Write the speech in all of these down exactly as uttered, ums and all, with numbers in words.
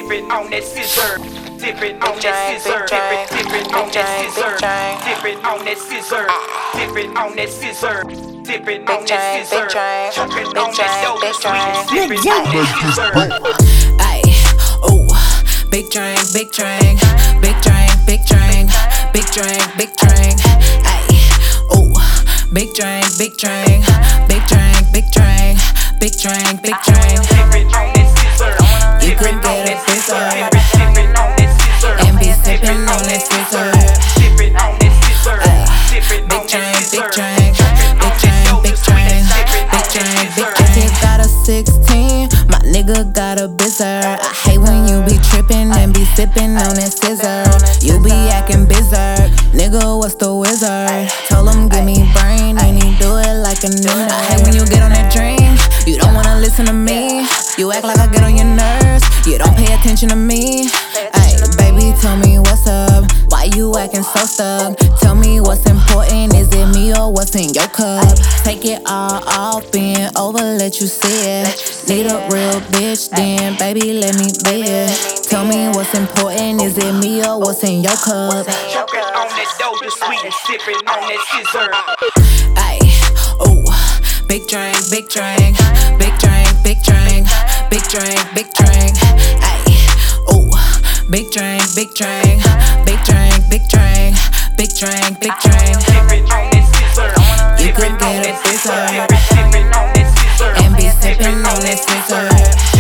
dipping on that scissor, dipping on that scissor, dipping, dipping on that scissor, dipping on that scissor, dipping on that scissor, dipping on that scissor, choking on that dope, sweet, dipping on that scissor. Ay, ooh, big drink, big drink, big drink, big drink, big drink, big drink. Ay, ooh, big drink, big drink, big drink, big drink, big drink, big drink. You could get a scissor and be sipping on that scissor. Ay, big drink, big drink, big drink, big drink, big drink, big drink. Kid got a sixteen, my nigga got a bizzer. I hate when you be trippin' and be sippin' on that scissor. You be actin' bizarre, nigga, what's the wizard? Told him give me brain and he do it like a nerd. I hate when you get on that drink, you don't wanna listen to me. You act like I get on your nerves, you don't pay attention to me. Ay, baby, tell me what's up, why you acting so stuck? Tell me what's important, is it me or what's in your cup? Take it all off, bend over, let you see it. Need a real bitch, then baby, let me be it. Tell me what's important, is it me or what's in your cup? Choking on that dope, sweet, and sipping on that scissor. Ay, ooh, big drink, big drink, big drink, big drink, big drink, big drink. Ay, ooh, big drink, big drink, big drink, big drink, big drink, big drink. You could get a scissor and be sipping on that scissor.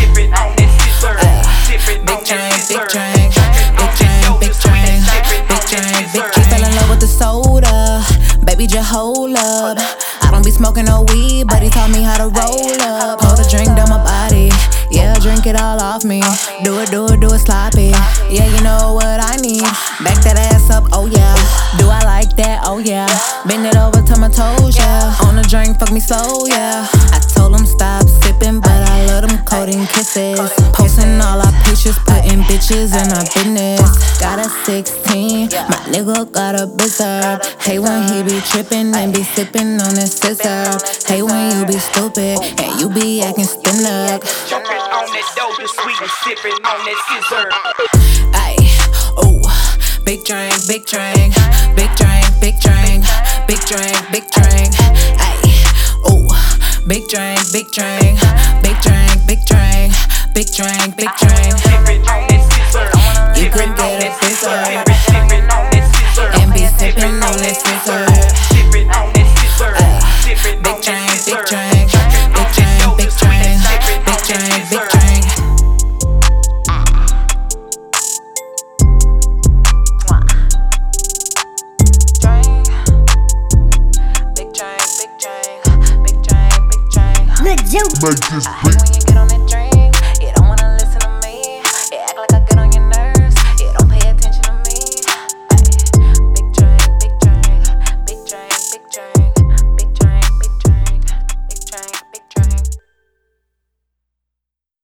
Ay, big drink, big drink, big drink, big drink, big drink, big drink. Fell in love with the soda, baby, just hold up. I don't be smoking no weed, but he taught me how to roll up. Pour the drink down my body, yeah, drink it all off me. Do it, do it, do it sloppy. Yeah, you know what I need. Back that ass up, oh yeah. Do I like that? Oh yeah. Bend it over to my toes, yeah. On the drink, fuck me slow, yeah. I told him stop sipping, but I love them coating kisses. Posting all our pictures, putting bitches in our business. Got a sixteen, my nigga got a bizarre. Hey when he be tripping and be sipping on his scissor. Hey when you be stupid and you be acting stuck. Choking on that dope, sweet, and sipping on that scissor. Ay, ooh, big drink, big drink, big drink, big drink, big drink, big drink. Ay, ooh, big drink, big drink, big drink, big drink, big drink, big drink. You could get a scissor and be sipping on that scissor. Ay, big drink, big drink, big drink, big drink, big drink, big drink. Make this beat.